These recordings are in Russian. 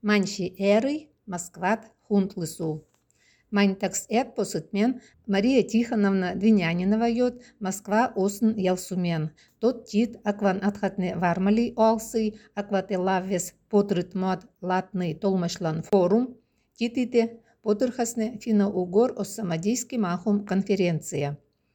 Манчи эрый Москват хунтлысул. Мань такс эпосыт мен Мария Тихоновна Двинянинова йод Москва осын ялсумен. Тот тит акван атхатне вармали олсы, аквате лаввес потрыт мод латный толмашлан форум, титите потырхасне финно-угор оссамадийский махум конференция.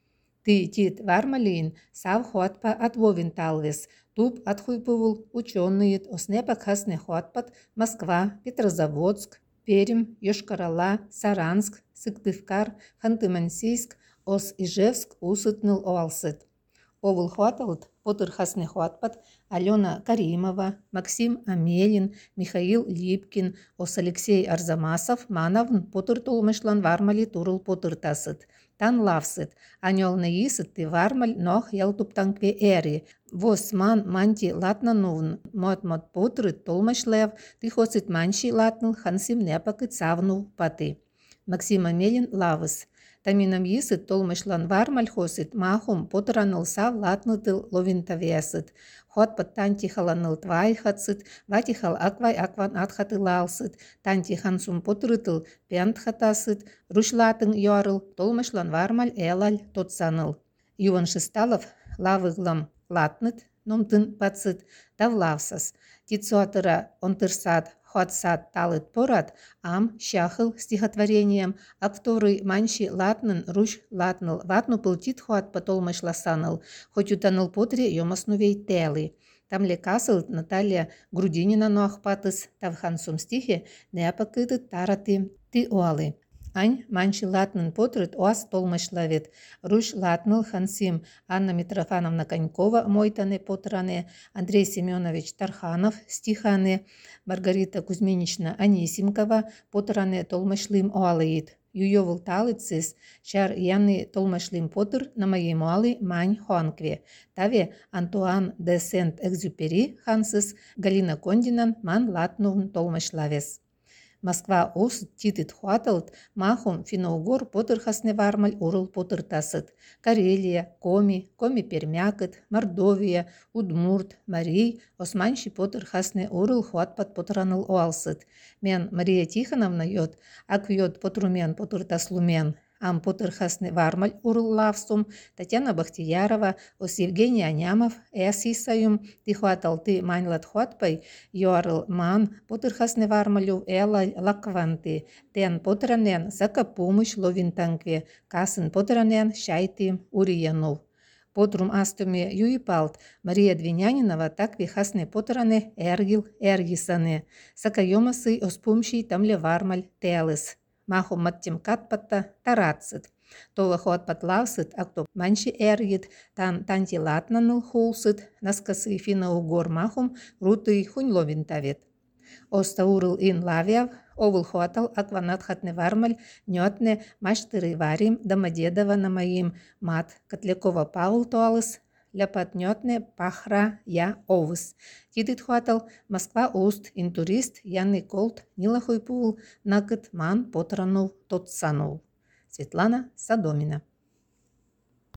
Ты тит вармалин сав хотпа отвовин талвес, туб отхуйпывул ученые оснепак хасне хотпат Москва, Петрозаводск, Пермь, Йошкар-Ола, Саранск, Сыктывкар, Ханты-Мансийск, Ос-Ижевск усытныл оалсыт. Овыл хваталт потырхасне хватпат Алена Каримова, Максим Амелин, Михаил Липкин, Ос Алексей Арзамасов манавн потыртолмышлан вармали турыл потыртасыт. Тан лавсыт, анёлны исыт ты вармаль нох ялтуптанкве эри. Вос манти латна нувн, мот потрыт толмышлев, ты хосыт манчи латныл хансим непакыт савну паты. Максим Амелин лавыс. Таминам исыт толмышлан вармаль хосыт махум потыраныл сав латнытыл ловинтавесыт. Хотпат тантихаланыл твайхатсыт, ватихал акван атхатылалсыт, тантихансум потырытыл пянтхатасыт, рушлатын йорыл, толмышлан вармаль элаль тотсаныл. Юван Шесталов лавыглам латныт, номтын пацыт, тавлавсас. Тицуатыра онтырсат, хотсат талыт порат, ам щахыл стихотворением, акторы манчи латнын руш латныл, ватну пылтит хуат потолмышласаныл, хоть утаныл потре йомаснувей телы. Там лекасыл Наталья Грудинина нуахпатыс, тавхансум стихе неапакыты тараты ты уалы. Ань манчи латнын потрыт оас толмышлавет. Руш латныл хансим Анна Митрофановна Конькова мойтане потране, Андрей Семенович Тарханов стихане, Маргарита Кузьминична Анисимкова потране толмышлим оалыит. Юйовыл талыцис чар яны толмышлим потр на моей муалы мань хуанкве. Таве Антуан де Сент-Экзюпери хансыс Галина Кондинан ман латнувн толмышлавес. Москва ос титит хуаталт махум финно-угор потырхасне вармаль урыл потыртасыт. Карелия, Коми Пермякыт, Мордовия, Удмурт, Марий, османши потырхасне урыл хуатпат потыраныл оалсыт. Мен Мария Тихоновна йод, ак йод потрумен потыртаслумен. Ам потырхасне вармаль урыл лавсум, Татьяна Бахтиярова, ос Евгений Анямов, эсисаюм, тихуаталты маньлат хуатпай, йорыл ман потырхасне вармалю эла лакванты, тен потранен закапумыш ловинтанкве, касын потранен шайти уриянул. Потрум астуме юипалт, Мария Двинянинова так вихасне потране эргисане, сакайомасы оспумши тамле вармаль телыс. Маху маттим катпатта тарацит. Тола хуатпат лавсыт, акто манчи эргит, танти латнаныл хулсыт, наскасы финно-угор махум рутый хунь ловинтавет. Оста урыл ин лавяв, овыл хуатал акванат хатне вармаль, нётне маштыры варим, Домодедова на моим мат, Котлякова Павел туалыс, ляпат нётне пахра я овыс. Тидит хуатал Москва уст интурист Яны Колт нилахуй пул накыт ман потранул тотсанул. Светлана Садомина.